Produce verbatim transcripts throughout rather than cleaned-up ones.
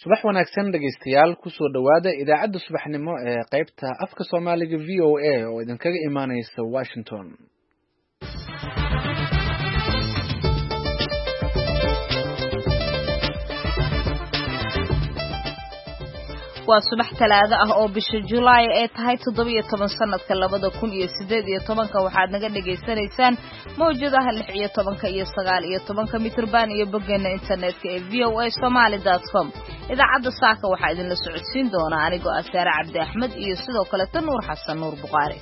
subax wanaagsan dhegaystayaal kusoo dhawaada idaacadda subaxnimo ee qaybta afka Soomaaliga V O A oo idinkaga imaanaysa Washington. waa subax talaado ah oo bisha July ee tahay toddoba iyo toban sanadka labada kun iyo siddeed iyo toban waxaad naga dhageysanaysaan mowjadaha lix iyo toban iyo sagaal iyo toban mitirban iyo boggeena internetka ee v o a somali dot com. idaacadda saaka waxaa idin la socodsiin doona anigoo ah Saare Cabdi Axmed iyo sidoo kale Nuur Xasan Nuur Buqaari.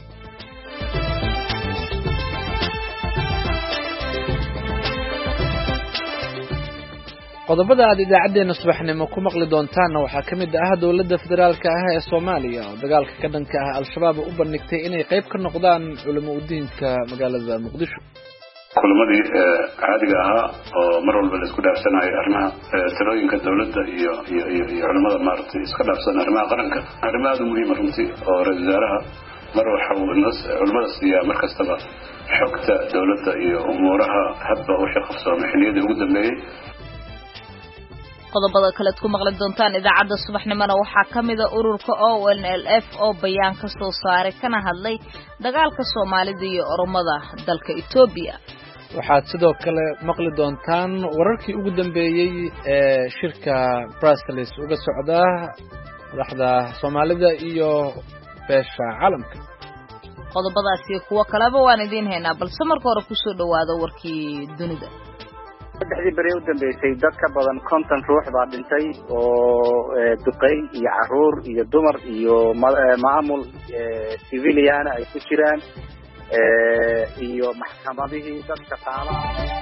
qodobada aad idaacadeena subaxnimo ku maqli doontaan waxaa kamid ah dawladda federaalka ah ee Soomaaliya oo dagaalka ka dhanka ah al-shabaab u bandhigtay inay qayb ka noqdaan culimo u diinka magaalada Muqdisho. kulamadii caadiga ahaa oo mar walba la isku dhaafsanayo arrimaha talooyinka dawladda iyo iyo iyo culimada maartay iska dhaafsan arrimaha qaranka arrimaha muhiim ah runtii oo ra'iisul wasaaraha mar waxa uu culimada siiyaa mar kastaba xogta dawladda iyo umuuraha hadba wixii qabsoomay xilliyadii ugu dambeeyay. qodobada kale ku maqli doontaan idaacadda subaxnimona waxaa kamid ah ururka O N L F oo bayaan ka soo saaray kana hadlay dagaalka Soomaalida iyo Oromada dalka Itoobiya. waxaad sidoo kale maqli doontaan wararkii ugu dambeeyay ee shirka Brussels uga socda madaxda Soomaalida iyo beesha caalamka. qodobadaas iyo kuwa kaleba waan idin haynaa balse marka hore ku soo dhawaado warkii dunida. saddexdii bari u dambeysay dad ka badan konton ruux baa dhintay oo duqeyn iyo caruur iyo dumar iyo maamul civilian ay ku jiraan iyo maxkamadihii dad shaqaalaha.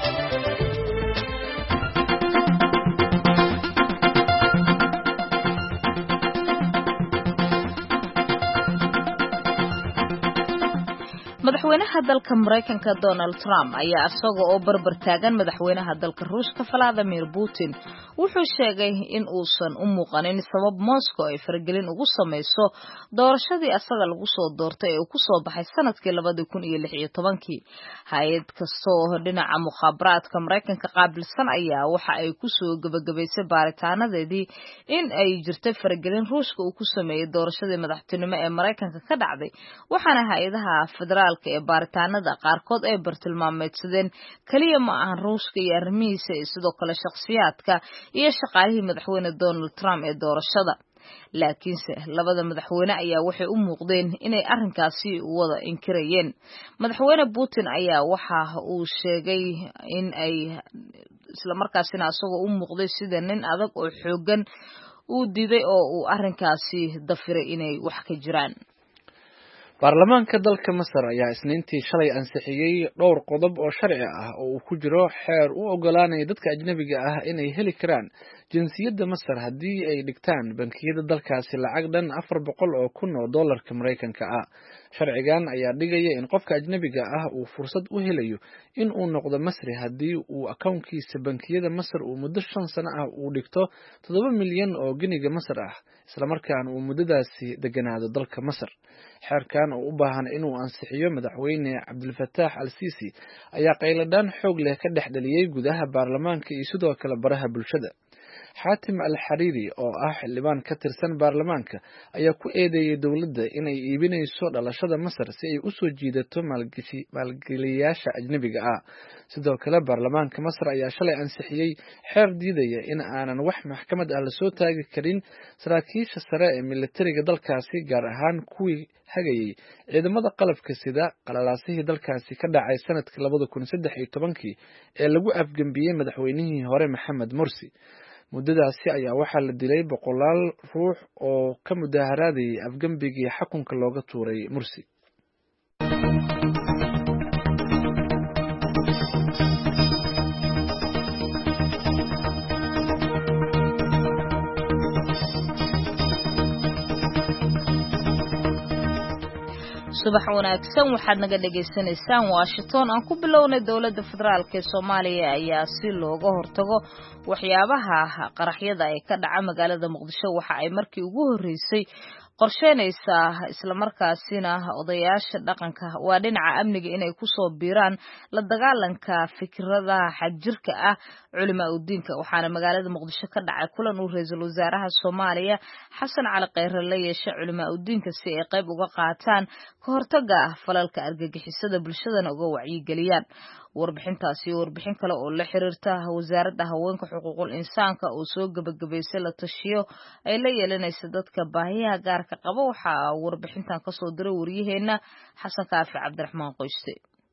madaxweynaha dalka Mareykanka Donald Trump ayaa asaga oo barbar taagan madaxweynaha dalka Ruushka Vladimir Putin wuxuu sheegay in uusan u muuqanin sabab Moscow ay faragelin ugu sameyso doorashadii asaga lagu soo doortay ee uu ku soo baxay sanadkii labada kun iyo lix iyo toban. hay'ad kastoo dhinaca mukhaabaraadka Mareykanka qaabilsan ayaa waxa ay ku soo gabagabaysay baaritaanadeedii in ay jirtay faragelin Ruushka uu ku sameeyay doorashadii madaxtinimo ee Mareykanka ka dhacday, waxaana hay'adaha federaal ee baaritaanada qaarkood ay bartilmaameedsadeen kaliya ma ahan Ruushka iyo arrimihiisa sidoo kale shakhsiyaadka iyo shaqaalihii madaxweyne Donald Trump ee doorashada. laakiinse labada madaxweyne ayaa waxay u muuqdeen inay arrinkaasi wada inkirayeen. madaxweyne Putin ayaa waxa uu sheegay in ay isla markaasina asagoo u muuqday sida nin adag oo xoogan uu diiday oo uu arrinkaasi dafiray inay wax ka jiraan. baarlamaanka dalka Masar ayaa isniintii shalay ansixiyay dhowr qodob oo sharci ah oo uu ku jiro xeer u ogolaanaya dadka ajnabiga ah inay heli karaan jinsiyadda Masar haddii ay dhigtaan bankiyada dalkaasi lacag dhan afar boqol oo kun oo dollarka Mareykanka ah. sharcigan ayaa dhigaya in qofka ajnabiga ah uu fursad u helayo in uu noqdo Masri haddii uu akoonkiisa bankiyada Masar uu muddo shan sano ah uu dhigto toddoba milyan oo giniga Masar ah isla markaana uu muddadaasi deganaado dalka Masar. xeerkan oo u baahan inuu ansixiyo madaxweyne Cabdulfataax al-Sisi ayaa qayladaan xoog leh ka dhex dhaliyay gudaha baarlamaanka iyo sidoo kale baraha bulshada. Xaatim al-Xariiri oo ah xildhibaan ka tirsan baarlamaanka ayaa ku eedeeyay dawladda inay iibinayso dhalashada Masar si ay u soo jiidato maalgeliyayaasha ajnabiga ah. sidoo kale baarlamaanka Masar ayaa shalay ansixiyay xeer diidaya in aanan wax maxkamad ah la soo taagi karin saraakiisha sare ee militariga dalkaasi, gaar ahaan kuwii hagayay ciidamada qalabka sida qalalaasihii dalkaasi ka dhacay sanadkii labada kun saddex iyo toban ee lagu afgambiyay madaxweynihii hore Maxamed Mursi. muddadaasi ayaa waxaa la dilay boqolaal ruux oo ka mudaharaadayay afgambigii xukunka looga tuuray Mursi. subax wanaagsan waxaad naga dhageysanaysaan Washington. aan ku bilownay dawladda federaalka ee Soomaaliya ayaa si looga hortago waxyaabaha qaraxyada ay ka dhaca magaalada Muqdisho waxa ay markii ugu horeysay qorsheynaysa isla markaasina odayaasha dhaqanka waa dhinaca amniga inay ku soo biiraan la dagaalanka fikradaha xadjirka ah culimaa u diinka waxaana magaalada muqdisho ka dhacay kulan uu ra'iisul wasaaraha Soomaaliya Xasan Cali Khayre la yeeshay culimaa u diinka si ay qayb uga qaataan ka hortagga falalka argagixisada bulshadana uga wacyigeliyaan warbixintaasi warbixin kale oo la xiriirta wasaaradda haweenka xuquuqul insaanka oo soo gabagabeysay la tashiyo ay la yeelanaysa dadka baahiyaha gaarka qaba waxa warbixintan ka soo diray wariyaheena Xasan Kaafi Cabdiraxmaan Qoyste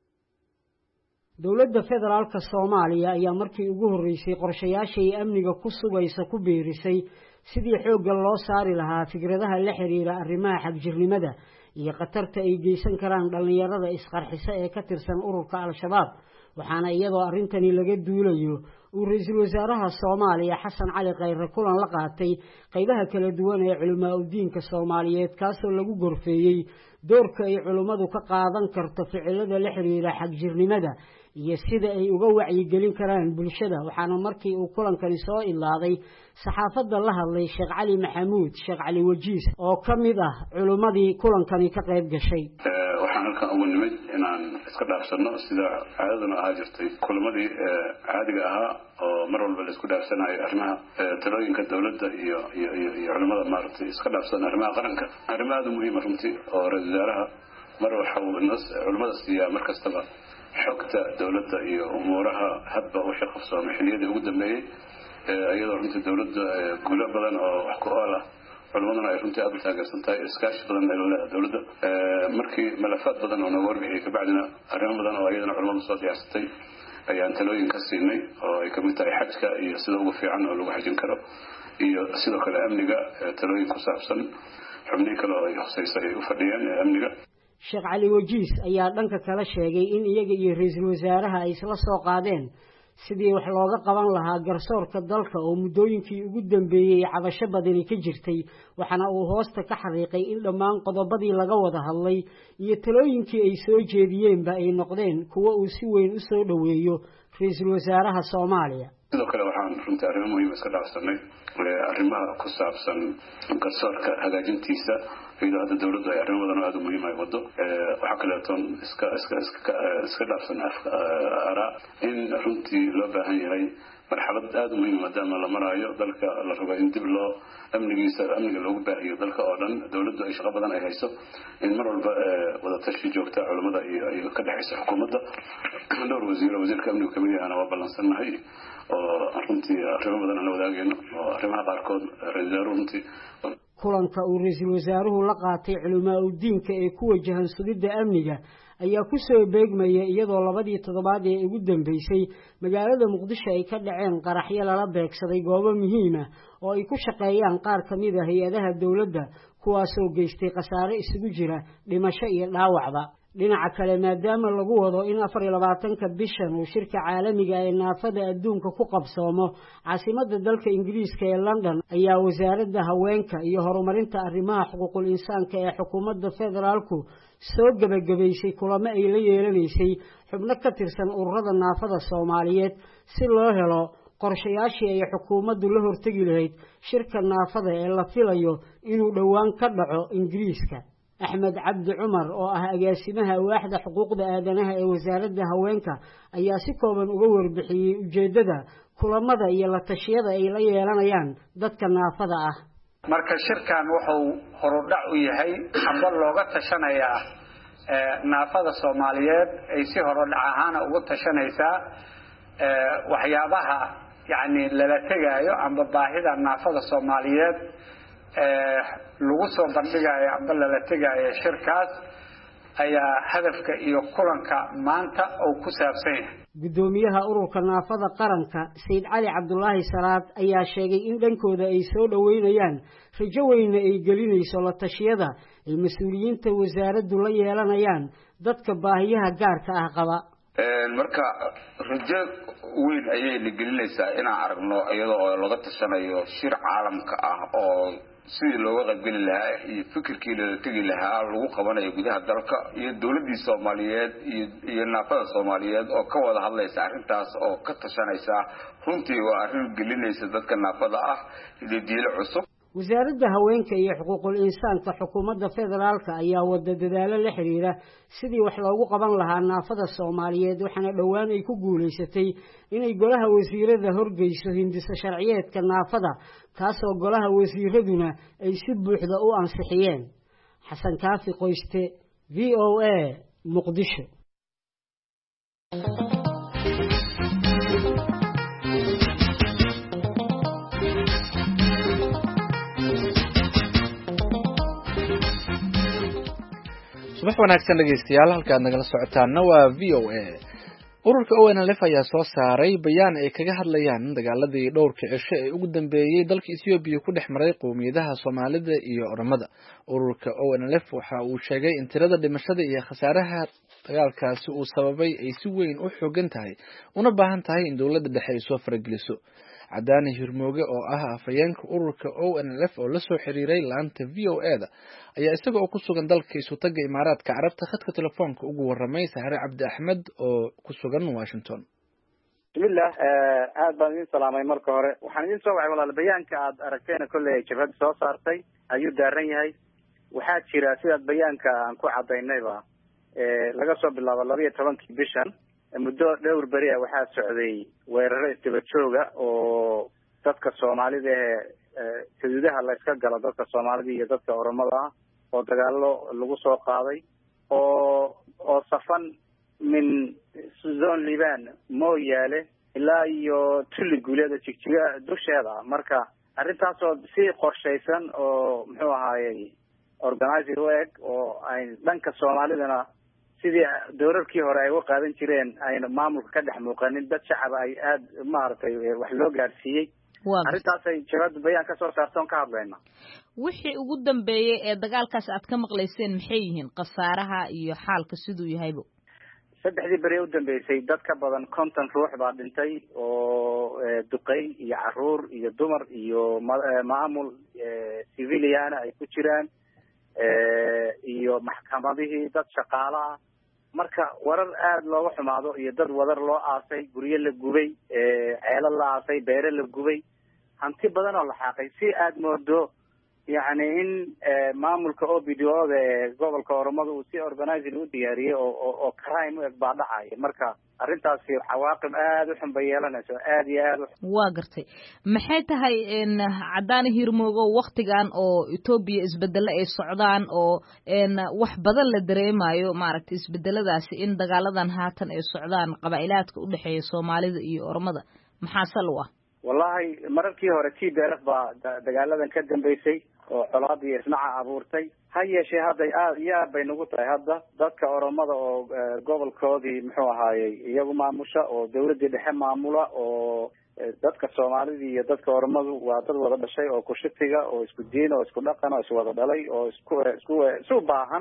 dowladda federaalka Soomaaliya ayaa markii ugu horeysay qorshayaashii amniga ku sugaysa ku beerisay sidii xoogga loo saari lahaa fikradaha la xiriira arrimaha xagjirnimada iyo khatarta ay geysan karaan dhalinyarada isqarxisa ee ka tirsan ururka al-shabaab waxaana iyadoo arrintani laga duulayo uu ra'iisul wasaaraha Soomaaliya Xasan Cali Khayre kulan la qaatay qaybaha kala duwan ee culimaa u diinka Soomaaliyeed kaasoo lagu gorfeeyay doorka ay culimadu ka qaadan karto ficilada la xiriira xagjirnimada iyo sida ay uga wacyigelin karaan bulshada waxaana markii uu kulankani soo ilaaday saxaafadda la hadlay Sheekh Cali Maxamuud Sheekh Cali Wajiis oo kamid ah culimadii kulankani ka qayb gashay waxaan halkan ugu nimid inaan iska dhaafsano sida caadaduna ahaa jirtay kulamadii caadiga ahaa oo mar walba la isku dhaafsanayo arrimaha talooyinka dawladda iyo iyo iyo culimada maaragtay iska dhaafsan arrimaha qaranka arrimaha aad muhiim ah runtii oo ra'iisul wasaaraha mar waxa uu culimada siiyaa mar kastaba xogta dawladda iyo umuuraha hadba u shaqafso xilliyadii ugu dambeeyay iyadoo runtii dawladda guulo badan oo wax ku ool ah culimaduna ay runtii aad u taageersan tahay iskaashi badan ay leedahay dawladda markii malafaad badan oo nooga warbixiyay kabacdina arrimo badan oo iyadana culimadu soo diyaarsatay ayaan talooyin ka siinay oo ay kamid tahay xajka iyo sida ugu fiican oo lagu xajin karo iyo sidoo kale amniga talooyin ku saabsan xubnihi kale oo ay hoseysay ay u fadhiyeen amniga Sheekh Cali Wajiis ayaa dhanka kala sheegay in iyaga iyo ra'iisul wasaaraha ay isla soo qaadeen sidii wax looga qaban lahaa garsoorka dalka oo muddooyinkii ugu dambeeyay cabasho badani ka jirtay waxaana uu hoosta ka xariiqay in dhammaan qodobadii laga wada hadlay iyo talooyinkii ay soo jeediyeenba ay noqdeen kuwa uu si weyn u soo dhaweeyo ra'iisul wasaaraha Soomaaliya sidoo kale waxaan runtii arrimo muhiim iska dhaafsanay arrimaha ku saabsan garsoorka hagaajintiisa iyadoo hadda dawladdu ay arrimo badan oo aad u muhiim ay wado waxaa kaleetoon iska iska iska iska dhaafsan ara in runtii loo baahan yahay marxalad aad u muhiim maadaama la marayo dalka la rabo in dib loo amnigiisa amniga loogu baahiyo dalka oo dhan dawladdu ay shaqo badan ay hayso in mar walba wada tashi joogta culimada iyo ay ka dhaxayso xukuumadda dhowr wasiir wasiirka amniga kamid ahna waa ballansanahay oo runtii arrimo badan la wadaagayno oo arrimaha qaarkood ra'iisul wasaaruhu runtii kulanka uu ra'iisul wasaaruhu la qaatay culimaa u diinka ee ku wajahan sugidda amniga ayaa ku soo beegmaya iyadoo labadii toddobaad ee ugu dambeysay magaalada Muqdisho ay ka dhaceen qaraxyo lala beegsaday goobo muhiim ah oo ay ku shaqeeyaan qaar kamid ah hay'adaha dawladda kuwaasoo geystay khasaare isugu jira dhimasho iyo dhaawacba dhinaca kale maadaama lagu wado in afar iyo labaatanka bishan uu shirka caalamiga ee naafada adduunka ku qabsoomo caasimadda dalka Ingiriiska ee London ayaa wasaaradda haweenka iyo horumarinta arrimaha xuquuqul insaanka ee xukuumadda federaalku soo gabagabeysay kulamo ay la yeelanaysay xubno ka tirsan ururada naafada Soomaaliyeed si loo helo qorshayaashii ay xukuumaddu la hortagi lahayd shirka naafada ee la filayo inuu dhowaan ka dhaco Ingiriiska Axmed Cabdi Cumar oo ah agaasimaha waaxda xuquuqda aadanaha ee wasaaradda haweenka ayaa si kooban uga warbixiyay ujeedada kulamada iyo la tashiyada ay la yeelanayaan dadka naafada ah marka shirkan wuxuu horudhac u yahay amba looga tashanayaa ee naafada Soomaaliyeed ay si horudhac ahaan ugu tashanaysaa ee waxyaabaha yaani la tagayo amba baahida naafada Soomaaliyeed ee lagu soo bandhigayo amba la tagayo shirkaas ayaa hadafka iyo kulanka maanta oo ku saabsan yahay gudoomiyaha ururka naafada qaranka Said Cali Cabdullaahi Salaad ayaa sheegay in dhankooda ay soo dhaweynayaan rajo weyn ay gelinayso la tashiyada ay mas'uuliyiinta wasaaraddu la yeelanayaan dadka baahiyaha gaarka ah qaba ee marka rajo weyn ayay la gelinaysaa inaan aragno iyadoo laga tashanayo shir caalamka ah oo sidii looga qaybgeli lahaa iyo fikirkii la tagi lahaa lagu qabanayo gudaha dalka iyo dawladda Soomaaliyeed iyo naafada Soomaaliyeed oo ka wada hadlaysa arrintaas oo ka tashanaysa runtii waa arrin gelinaysa dadka naafada ah iyo diilo cusub wasaaradda haweenka iyo xuquuqul insaanka xukuumadda federaalka ayaa wada dadaalo la xiriira sidii wax loogu qaban lahaa naafada Soomaaliyeed waxaana dhowaan ay ku guuleysatay inay golaha wasiirada horgeyso hindisa sharciyeedka naafada kaasoo golaha wasiiraduna ay si buuxda u ansixiyeen. Xasan Kaafi Qoyste, V O A, Muqdisho. subax wanaagsan dhageystayaal halkaad nagala socotaana waa V O A. ururka O N L F ayaa soo saaray bayaan ay kaga hadlayaan dagaaladii dhowrka cisho ee ugu dambeeyay dalka Itoobiya ku dhex maray qowmiyadaha Soomaalida iyo Oromada. ururka O N L F waxa uu sheegay in tirada dhimashada iyo khasaaraha dagaalkaasi uu sababay ay si weyn u xooggan tahay una baahan tahay in dawladda dhexe ay soo farageliso. Cadaani Hirmooge oo ah afayeenka ururka O N L F oo la soo xiriiray laanta V O A da ayaa isaga oo ku sugan dalka Isutaga Imaaraadka Carabta khadka telefoonka ugu waramay Sahre Cabdi Axmed oo ku sugan Washington. bismillah aad baan idin salaamay marka hore waxaan idin soo wacay walaal bayaanka aad aragteen kullee jabhad soo saartay ayuu daaran yahay waxaa jira sidaad bayaanka aan ku cadaynayba ee laga soo bilaabo laba iyo tobankii bishan muddo dhowr beri ah waxaa socday weeraro isdaba jooga oo dadka Soomaalida ee xuduudaha la iska galo dadka Soomaalida iyo dadka Oromada oo dagaalo lagu soo qaaday oo oo safan min Sudan Liban mooyaale ilaa iyo tuli guuleeda jigjiga dusheeda marka arrintaas oo si qorshaysan oo muxuu ahaayay organizer work oo ay dhanka Soomaalidana sidii dowladkii hore ay u qaadan jireen ayna maamulka ka dhex muuqanin dad shacab ay aad maartay wax loo gaarsiiyay arrintaas ay jabhad bayaan ka soo saartoon ka hadlayna wixii ugu dambeeyay ee dagaalkaas aad ka maqlayseen maxay yihiin khasaaraha iyo xaalka siduu yahayba saddexdii beri u dambeysay dad ka badan konton ruux baa dhintay oo duqay iyo caruur iyo dumar iyo maamul civilian ay ku jiraan iyo maxkamadihii dad shaqaale ah marka warar aad looga xumaado iyo dad wadar loo aasay guryo la gubay ceelo la aasay beere la gubay hanti badan oo la xaaqay si aad moodo yani in maamulka O B D O da ee gobolka Oromada uu si organizer u diyaariyay oo oo crime u eg baa dhacay marka arrintaasi cawaaqib aad u xun bay yeelanayso aad iyo aad waa gartay maxay tahay in Cadaani Hirmooge waqtigan oo Itoobiya isbedel ay socdaan oo in wax badan la dareemayo maaragtay isbedeladaasi in dagaaladan haatan ay socdaan qabaa'ilaadka u dhaxeeya Soomaalida iyo Oromada maxaa sal u ah wallahi mararkii hore T B L F baa dagaaladan ka dambeysay oo colaadii isnaca abuurtay ha yeeshee hadda aad iyo aad bay nagu tahay hadda dadka Oromada oo gobolkoodii muxuu ahaayay iyagu maamusha oo dawladda dhexe maamula oo dadka Soomaalida iyo dadka Oromadu waa dad wada dhashay oo kushitiga oo isku diin oo isku dhaqan oo iswada dhalay oo isku isku isku baahan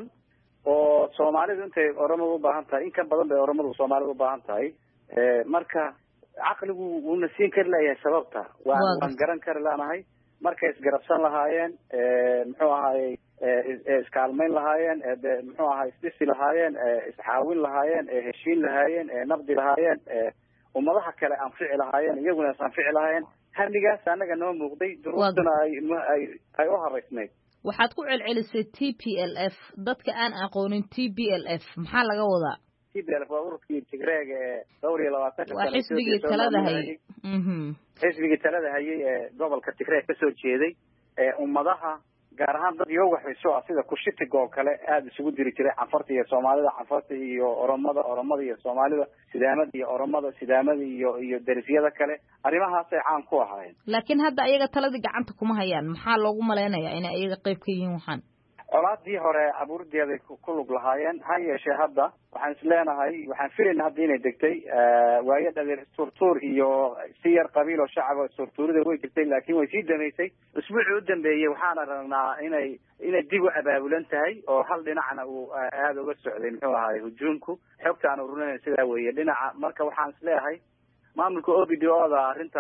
oo Soomaalida intay Oromadu u baahan tahay in ka badan bay Oromadu Soomaalida u baahan tahay marka aqligu uu nasiin kar leeyahay sababta waan garan kar laanahay markay isgarabsan lahaayeen muxuu ahaayay iskaalmeyn lahaayeen muxuu ahaay isdhisi lahaayeen iscaawin lahaayeen heshiin lahaayeen nabdi lahaayeen ummadaha kale anfici lahaayeen iyaguna anfici lahaayeen hamigaas anaga noo muuqday duruustuna ay ay u horeysnayd waxaad ku celcelisay T P L F dadka aan aqoonin T P L F maxaa laga wadaa T P L F waa ururkii Tigreeg ee dhowr iyo labaatan waa xisbigii talada hayay mhm xisbigii talada hayay ee gobolka Tigreeg ka soo jeeday ee ummadaha gaar ahaan dad iyo waxayso sida kushitiga oo kale aad isugu diri jiray Cafarta iyo Soomaalida Cafarta iyo Oromada Oromada iyo Soomaalida Sidaamada iyo Oromada Sidaamada iyo iyo darisyada kale arrimahaas ay caan ku ahaayeen laakiin hadda ayaga talada gacanta kuma hayaan maxaa loogu maleynayaa in ayaga qayb ka yihiin waxaan colaadii hore abuurdeeda ku lug lahaayeen ha yeeshee hadda waxaan isleenahay waxaan filaynaa hadda inay degtay waayo dhadeer turtuur iyo si yar qabiil oo shacab oo turtuurida way jirtay laakiin way sii dameysay usbuucii u dambeeyay waxaan aragnaa inay inay dib u abaabulan tahay oo hal dhinacna uu aad uga socday muxuu ahaay hujuumku xogta aan ururinay sidaa weeye dhinaca marka waxaan isleeyahay maamulka O B D O da arrinta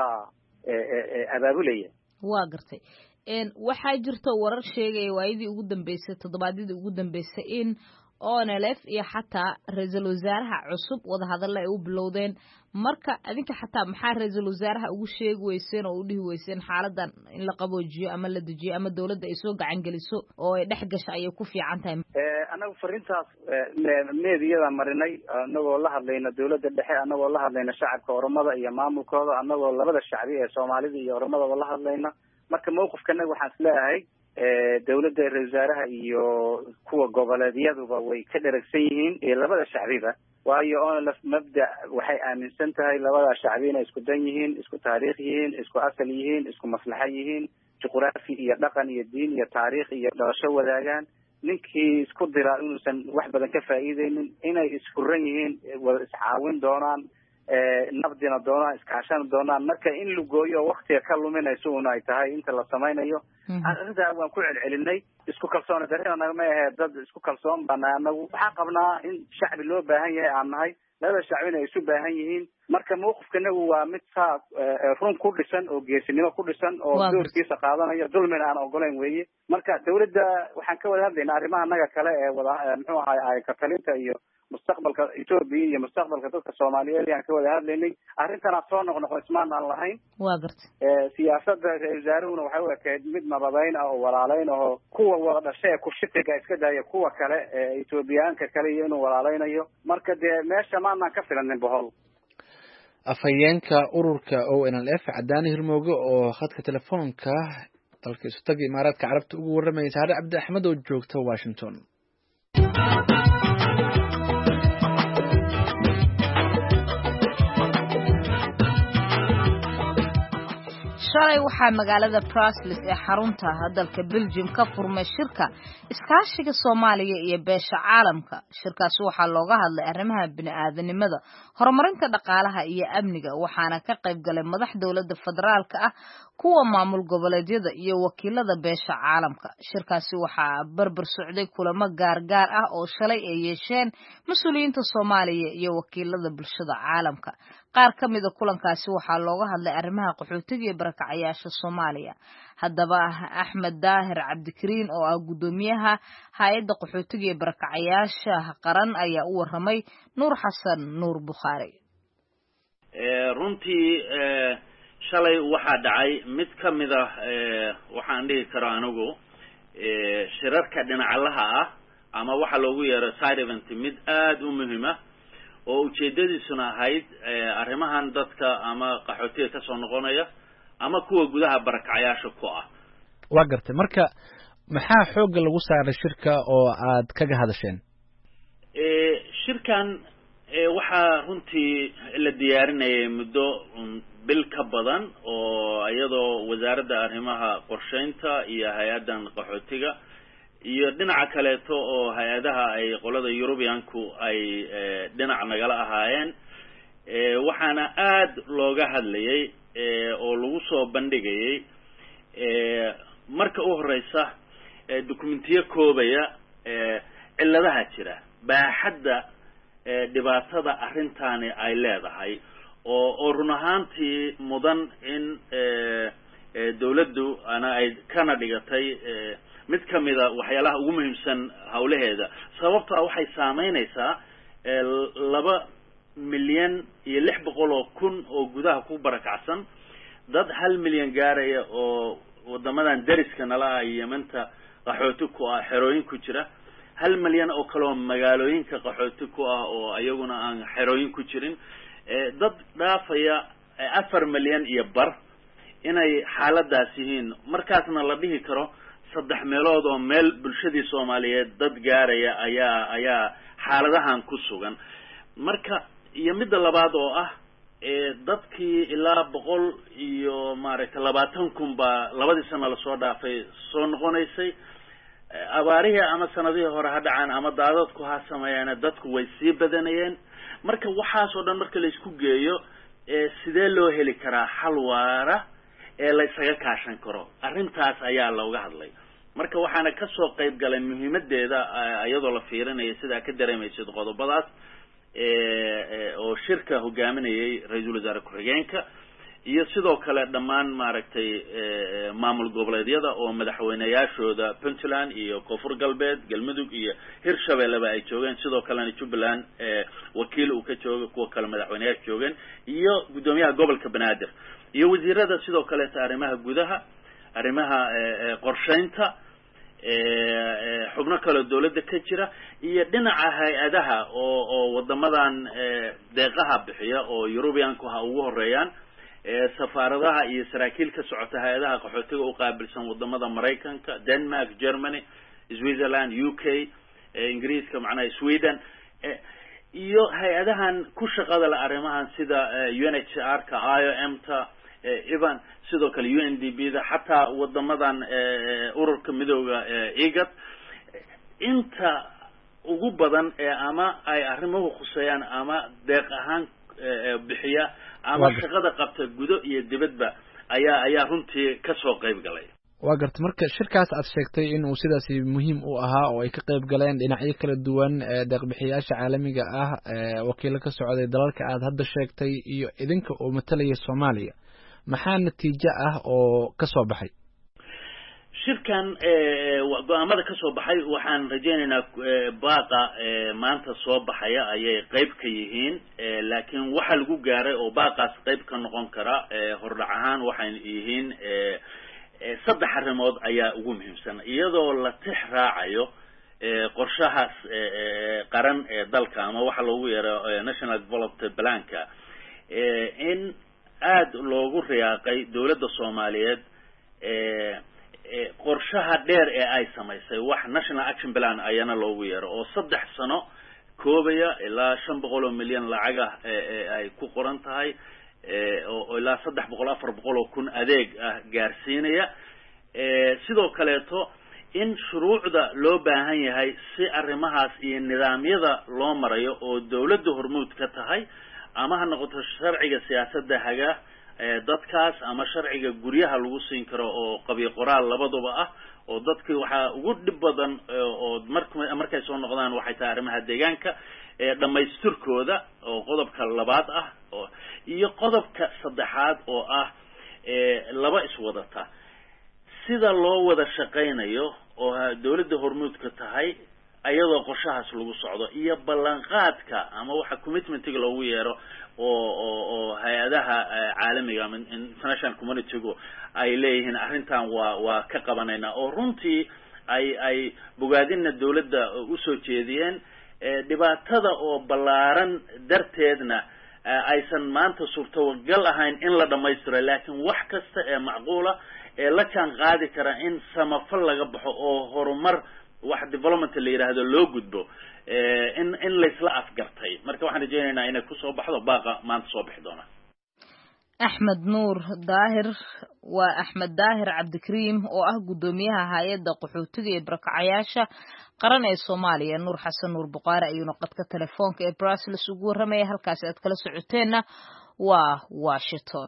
abaabulaya waa gartay een waxaa jirta warar sheegay waayadii ugu dambeysay toddobaadyadii ugu dambeysay in O N L F iyo xataa ra-iisul wasaaraha cusub wadahadalla ay u bilowdeen marka adinka xataa maxaa ra-iisul wasaaraha ugu sheegi weyseen oo u dhihi weyseen xaaladan in la qaboojiyo ama la dejiyo ama dawladda ay soo gacan geliso oo ay dhex gasho ayay ku fiican tahay anagu fariintaas meediyada marinay anagoo la hadlayna dawladda dhexe anagoo la hadlayna shacabka oromada iyo maamulkooda anagoo labada shacbi ee soomaalida iyo oromadaba la hadlayna marka mawqifkanaga waxaan isleeyahay dawladda ra-isul wasaaraha iyo kuwa goboleedyaduba way ka dheragsan yihiin iyo labada shacbiba waayo onlf mabda waxay aaminsan tahay labada shacbi inay isku dan yihiin isku taariikh yihiin isku asal yihiin isku maslaxa yihiin juqraafi iyo dhaqan iyo diin iyo taariikh iyo dhalasho wadaagaan ninkii isku diraa inuusan wax badan ka faa'iideynin inay isfuran yihiin wada iscaawin doonaan nabdina doonaan iskaashan doonaan marka in lugooyo oo waktiga ka luminayso una ay tahay inta la samaynayo arrintaa waan ku celcelinay isku kalsoona darina nagama ahee dad isku kalsoon baana anagu waxaan qabnaa in shacbi loo baahan yahay aan nahay labada shacbina ay isu baahan yihiin marka mawqifkanagu waa mid saa run ku dhisan oo geesinimo ku dhisan oo doorkiisa qaadanaya dulmina aan ogolayn weeye marka dawladda waxaan ka wada hadlaynaa arrimaha anaga kale ee wada muxuu ahay ay katalinta iyo mustaqbalka Ethiopia iyo mustaqbalka dadka Soomaaliyeed ayaan ka wada hadlaynay arrintana soo noqnoqo ismaan aan lahayn waa gartay ee siyaasadda ra-iisul wasaaruhuna waxay u ekayd mid nabadeyn ah oo walaaleyn ah oo kuwa wada dhashay ku shitiga iska daaya kuwa kale ee Ethiopiaanka kale iyo inuu walaaleynayo marka dee meesha maanaan ka filanin bohol afhayeenka ururka O N L F Cadaani Hirmooge oo khadka telefoonka dalka isu tagay Imaaraadka Carabta ugu waramayay Saare Cabdi Axmed oo joogta Washington. shalay waxaa magaalada Brussels ee xarunta dalka Belgium ka furmay shirka iskaashiga Soomaaliya iyo beesha caalamka. Shirkaas waxaa looga hadlay arrimaha bini'aadanimada, horumarinta dhaqaalaha iyo amniga, waxaana ka qayb galay madax dawladda federaalka ah, kuwa maamul goboleedyada iyo wakiilada beesha caalamka. Shirkaasi waxaa barbar socday kulamo gaar-gaar ah oo shalay ay yeesheen mas'uuliyiinta Soomaaliya iyo wakiilada bulshada caalamka. qaar ka mid ah kulankaasi waxaa looga hadlay arrimaha qaxootiga iyo barakacayaasha Soomaaliya. Haddaba Axmed Daahir Cabdikariin oo ah gudoomiyaha hay'adda qaxootiga iyo barakacayaasha qaran ayaa u waramay Nuur Xasan Nuur Bukhari. ee runtii ee shalay waxa dhacay mid ka mid ah ee waxaan dhihi karaa anigu ee shirarka dhinacaha ah ama waxa loogu yeero side event mid aad u muhiim ah oo ujeedadiisuna ahayd arrimahan dadka ama qaxootiga ka soo noqonaya ama kuwa gudaha barakacayaasha ku ah. waa gartay marka maxaa xoog lagu saaray shirka oo aad kaga hadasheen? ee shirkan ee waxa runtii la diyaarinayay muddo bil ka badan oo iyadoo wasaaradda arrimaha qorsheynta iyo hay'addan qaxootiga iyo dhinaca kaleeto oo hay'adaha ay qolada Europeanku ay dhinac nagala ahaayeen ee waxaana aad looga hadlayay ee oo lagu soo bandhigayay ee marka u horeysa ee dokumentiyo koobaya ee ciladaha jira baaxadda ee dhibaatada arrintaani ay leedahay oo oo run ahaantii mudan in ee dawladdu ana ay kana dhigatay ee mid ka mid ah waxyaalaha ugu muhiimsan hawlaheeda sababtoo waxay saameynaysaa laba milyan iyo lix boqol oo kun oo gudaha ku barakacsan dad hal milyan gaaraya oo wadamadan dariska nala ah Yemenka qaxooti ku ah xerooyin ku jira hal milyan oo kale oo magaalooyinka qaxooti ku ah oo ayaguna aan xerooyin ku jirin dad dhaafaya afar milyan iyo bar inay xaaladaas yihiin markaasna la dhihi karo saddex meelood oo meel bulshadii Soomaaliyeed dad gaaraya ayaa ayaa xaaladahan ku sugan marka iyo mid labaad oo ah ee dadkii ilaa boqol iyo maaragtay labaatan kun ba labadii sano la soo dhaafay soo noqonaysay abaarihi ama sanadihii hore ha dhacaan ama daadadku ha sameeyaan dadku way sii badanayeen marka waxaas oo dhan marka la isku geeyo ee sidee loo heli karaa xal waara ee la isaga kaashan karo arrintaas ayaa looga hadlay marka waxaana ka soo qayb galay muhiimadeeda iyadoo la fiirinayo sida ka dareemaysid qodobadaas ee oo shirka hogaaminayay ra'iisul wasaare ku-xigeenka iyo sidoo kale dhammaan maaragtay maamul goboleedyada oo madaxweynayaashooda puntland iyo koonfur galbeed galmudug iyo hirshabelleba ay joogeen sidoo kalena jubbaland wakiil uu ka jooga kuwa kale madaxweynayaasha joogeen iyo guddoomiyaha gobolka banaadir iyo wasiirada sidoo kaleeta arrimaha gudaha arrimaha qorshaynta xubno kale dawladda ka jira iyo dhinaca hay-adaha oo oo wadamadan deeqaha bixiya oo European-ku ha ugu horeeyaan safaaradaha iyo saraakiil ka socota hay-adaha qaxootiga u qaabilsan wadamada Mareykanka, Denmark, Germany, Switzerland, U K, Ingiriiska macnaha Sweden iyo hay-adahan ku shaqada la arrimahan sida U N H R ka, I O M ta, even sidoo kale U N D P da xataa wadamadan ururka midowga IGAD inta ugu badan ee ama ay arrimuhu khuseeyaan ama deeq ahaan bixiya ama shaqada qabta gudo iyo dibadba ayaa ayaa runtii ka soo qayb galay waa garta marka shirkaas aad sheegtay in uu sidaas muhiim u ahaa oo ay ka qayb galeen dhinacyo kala duwan deeq bixiyaasha caalamiga ah wakiilo ka socday dalalka aad hadda sheegtay iyo idinka oo matalaya Soomaaliya maxaa natiijo ah oo ka soo baxay shirkan go'aamada ka soo baxay waxaan rajaynaynaa baaqa maanta soo baxaya ayay qayb ka yihiin laakiin waxa lagu gaaray oo baaqaas qayb ka noqon kara hordhac ahaan waxay yihiin saddex arrimood ayaa ugu muhiimsan iyadoo la tix raacayo qorshahaas qaran ee dalka ama waxa loogu yeero National Development Plan-ka in aad loogu riyaaqay dawladda Soomaaliyeed qorshaha dheer ee ay samaysay wax National Action Plan ayana loogu yeero oo saddex sano koobaya ilaa shan boqol oo milyan lacag ah ay ku qoran tahay oo ilaa saddex boqol afar boqol oo kun adeeg ah gaarsiinaya sidoo kaleeto in shuruucda loo baahan yahay si arrimahaas iyo nidaamyada loo marayo oo dawladda hormuud ka tahay ama ha noqoto sharciga siyaasadda haga dadkaas ama sharciga guryaha lagu siin karo oo qabiil qoraal labaduba ah oo dadkii waxa ugu dhib badan oo markay soo noqdaan waxay tahay arrimaha deegaanka ee dhamaystirkooda oo qodobka labaad ah oo iyo qodobka saddexaad oo ah laba iswadata sida loo wada shaqeynayo oo dawladda hormuudka tahay ayadoo qorshahaas lagu socdo iyo ballanqaadka ama waxa commitmentiga loogu yeero oo oo oo hay-adaha caalamiga ama international community-gu ay leeyihiin arrintan waa waa ka qabanayna oo runtii ay ay bogaadina dawladda u soo jeediyeen dhibaatada oo ballaaran darteedna aysan maanta suurtagal ahayn in la dhamaystiro laakiin wax kasta ee macquula ee la jaan qaadi kara in samafal laga baxo oo horumar wax development la yiraahdo loo gudbo in in la isla afgartay marka waxaan rajaynaynaa inay ku soo baxdo baaqa maanta soo bixi doona Axmed Nuur Daahir waa Axmed Daahir Cabdikariim oo ah gudoomiyaha hay'adda qaxootiga ee barakacayaasha qaran ee Soomaaliya Nuur Xasan Nuur Buqaari ayuu qadka telefoonka ee Brussels ugu waramay halkaas aad kala socoteena waa Washington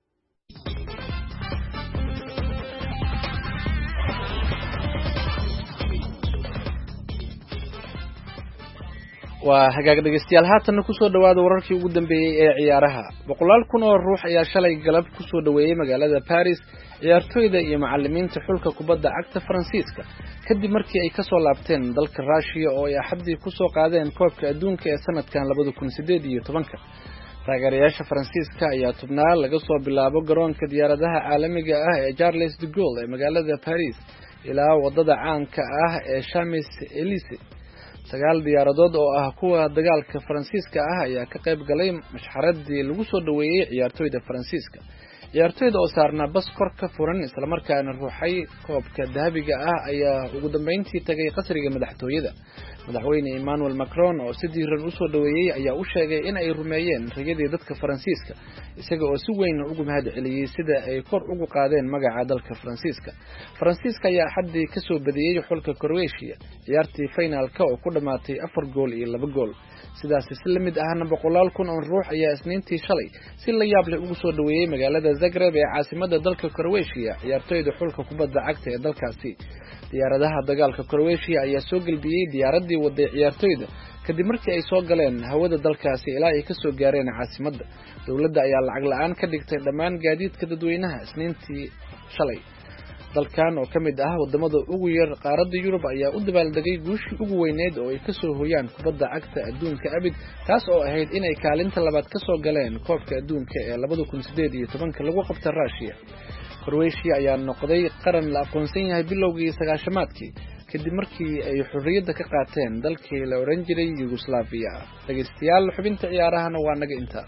waa hagaag dhageystayaal haatan ku soo dhawaada wararkii ugu dambeeyay ee ciyaaraha boqolaal kun oo ruux ayaa shalay galab ku soo dhaweeyay magaalada Paris ciyaartoyda iyo macallimiinta xulka kubadda cagta Faransiiska kadib markii ay ka soo laabteen dalka Russia oo ay axadii ku soo qaadeen koobka adduunka ee sanadkan laba kun sideed iyo toban taageerayaasha Faransiiska ayaa tubnaa laga soo bilaabo garoonka diyaaradaha caalamiga ah ee Charles de Gaulle ee magaalada Paris ilaa wadada caanka ah ee Champs-Élysées sagaal diyaaradood oo ah kuwa dagaalka Faransiiska ah ayaa ka qayb galay mashxaradii lagu soo dhaweeyay ciyaartoyda Faransiiska ciyaartoyda oo saarnaa bas kor ka furan isla markaana ruuxay koobka dahabiga ah ayaa ugu dambeyntii tagay qasriga madaxtooyada madaxweyne Emmanuel Macron oo si diiran u soo dhaweeyay ayaa u sheegay in ay rumeeyeen riyadii dadka Faransiiska isaga oo si weyn ugu mahad celiyay sida ay kor ugu qaadeen magaca dalka Faransiiska Faransiiska ayaa xaddi ka soo badiyay xulka Croatia ciyaartii finalka oo ku dhamaatay afar gool iyo laba gool sidaas isla mid ahna boqolaal kun oo ruux ayaa isniintii shalay si la yaab leh ugu soo dhaweeyay magaalada Zagreb ee caasimada dalka Croatia ciyaartoyda xulka kubadda cagta ee dalkaasi diyaaradaha dagaalka Croatia ayaa soo galbiyay diyaaradii waday ciyaartoyda kadib markii ay soo galeen hawada dalkaasi ilaa ay ka soo gaareen caasimadda. dowladda ayaa lacag la-aan ka dhigtay dhammaan gaadiidka dadweynaha isniintii shalay. dalkan oo ka mid ah wadamada ugu yar qaaradda Yurub ayaa u dabaaldegay guushii ugu weyneed oo ay ka soo hooyaan kubadda cagta adduunka abid, taas oo ahayd inay kaalinta labaad ka soo galeen koobka adduunka ee labada kun sideed iyo tobanka lagu qabtay Russia. Croatia ayaa noqday qaran la aqoonsan yahay bilowgii sagaashamaadkii kadib markii ay xorriyadda ka qaateen dalkii la oran jiray Yugoslavia. dhageystayaal, xubinta ciyaarahana waa naga intaa.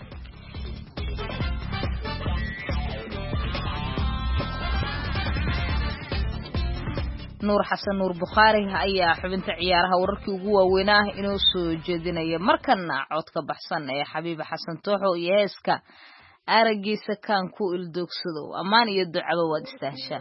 nuur xasan nuur bukhaari ayaa xubinta ciyaaraha wararkii ugu waaweynaa inoo soo jeedinaya. markana codka baxsan ee xabiiba xasan tooxo iyo heeska aragiisa kaan ku ildoogsado. ammaan iyo ducaba waad istaashaa.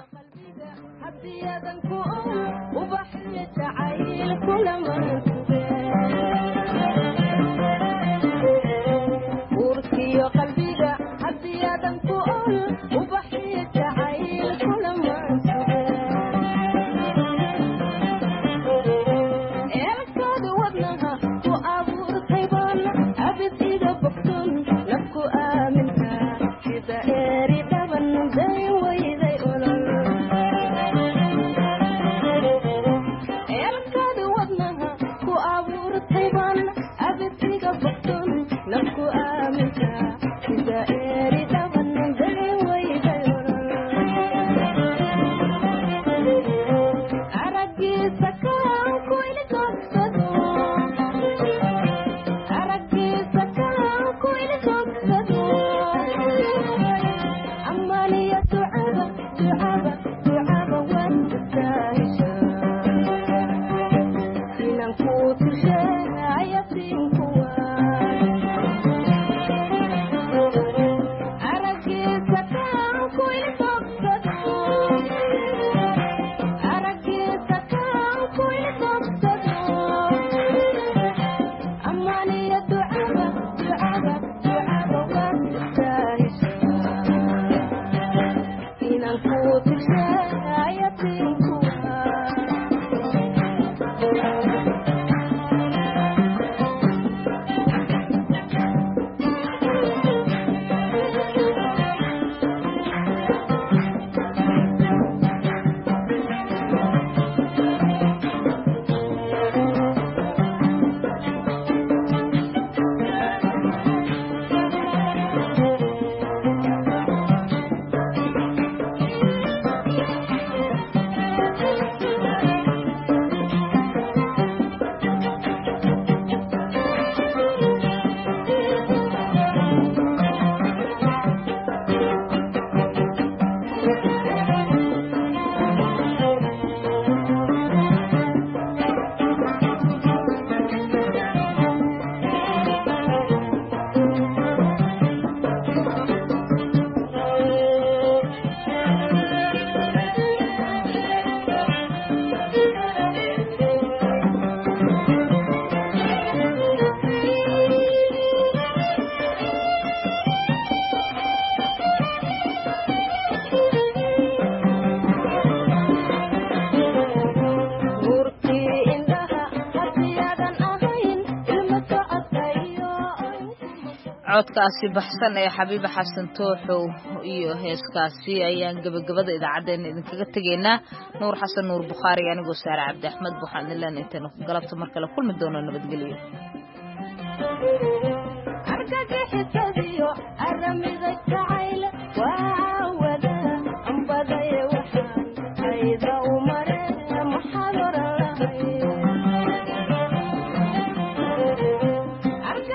codkaasi baxsan ee xabiiba xasan tooxo iyo heeskaasi ayaan gabagabada idaacadeena idinkaga tegaynaa. nuur xasan nuur bukhaari anigoo saare cabdi axmed waxaan ilaan intaan galabta mar kale kulmi doono. nabadgelyo.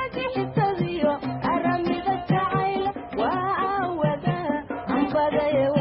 But